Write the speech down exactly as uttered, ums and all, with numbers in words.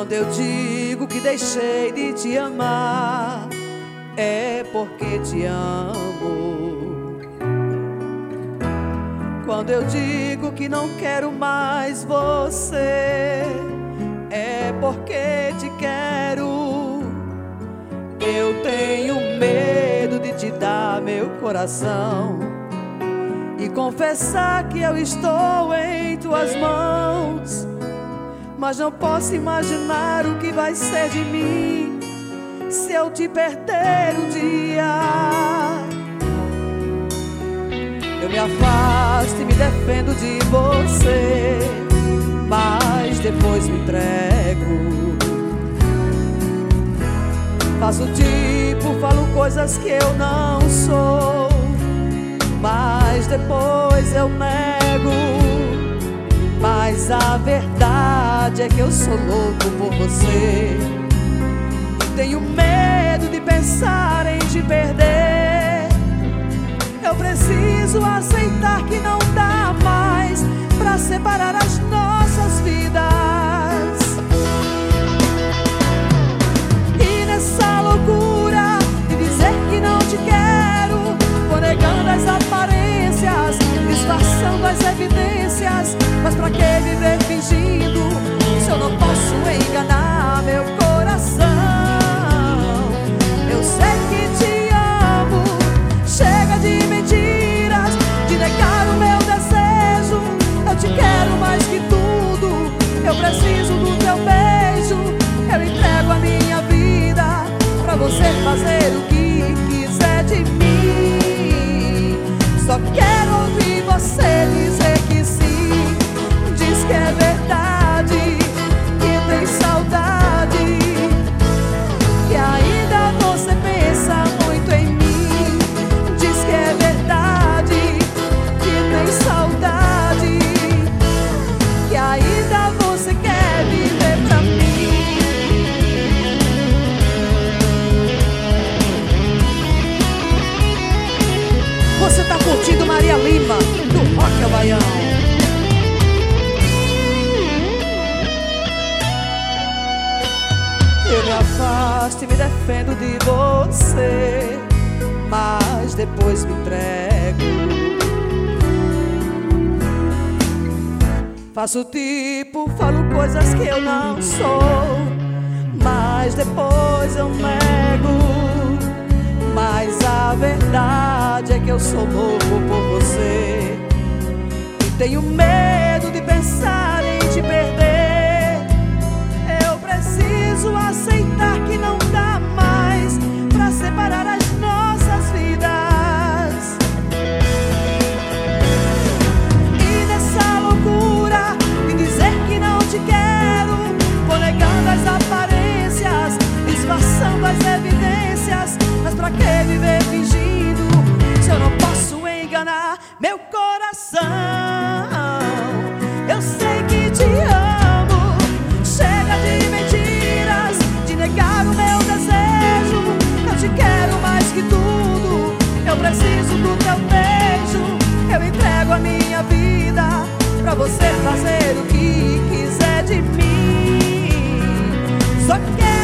Quando eu digo que deixei de te amar, é porque te amo. Quando eu digo que não quero mais você, é porque te quero. Eu tenho medo de te dar meu coração e confessar que eu estou em tuas mãos, mas não posso imaginar o que vai ser de mim se eu te perder um dia. Eu me afasto e me defendo de você, mas depois me entrego. Faço tipo, falo coisas que eu não sou, mas depois eu nego. Mas a verdade é que eu sou louco por você. Tenho medo de pensar em te perder. Eu preciso aceitar que não dá mais pra separar as nossas vidas. E nessa loucura de dizer que não te quero, vou negando as aparências, disfarçando as evidências. Mas pra que viver fingindo se eu não posso enganar meu coração? Eu sei que te amo, chega de mentiras, de negar o meu desejo. Eu te quero mais que tudo, eu preciso do teu beijo. Eu entrego a minha vida pra você fazer o que quiser de mim. Só quero ouvir você dizer que sim. Diz que é verdade, que tem saudade, que ainda você pensa muito em mim. Diz que é verdade, que tem saudade, que ainda você quer viver pra mim. Você tá curtindo Maria Lima, do Rock Havaiano. Eu me afasto e me defendo de você, mas depois me entrego. Faço tipo, falo coisas que eu não sou, mas depois eu nego. Mas a verdade é que eu sou louco por você e tenho medo de pensar em te perder. Eu preciso aceitar que não dá mais pra separar as nossas vidas. E nessa loucura de dizer que não te quero, vou negando as aparências, disfarçando as evidências. Mas pra que viver fingindo se eu não posso enganar meu coração? Eu sei que te amo, chega de mentiras, de negar o meu desejo. Eu te quero mais que tudo, eu preciso do teu beijo. Eu entrego a minha vida pra você fazer o que quiser de mim. Só quero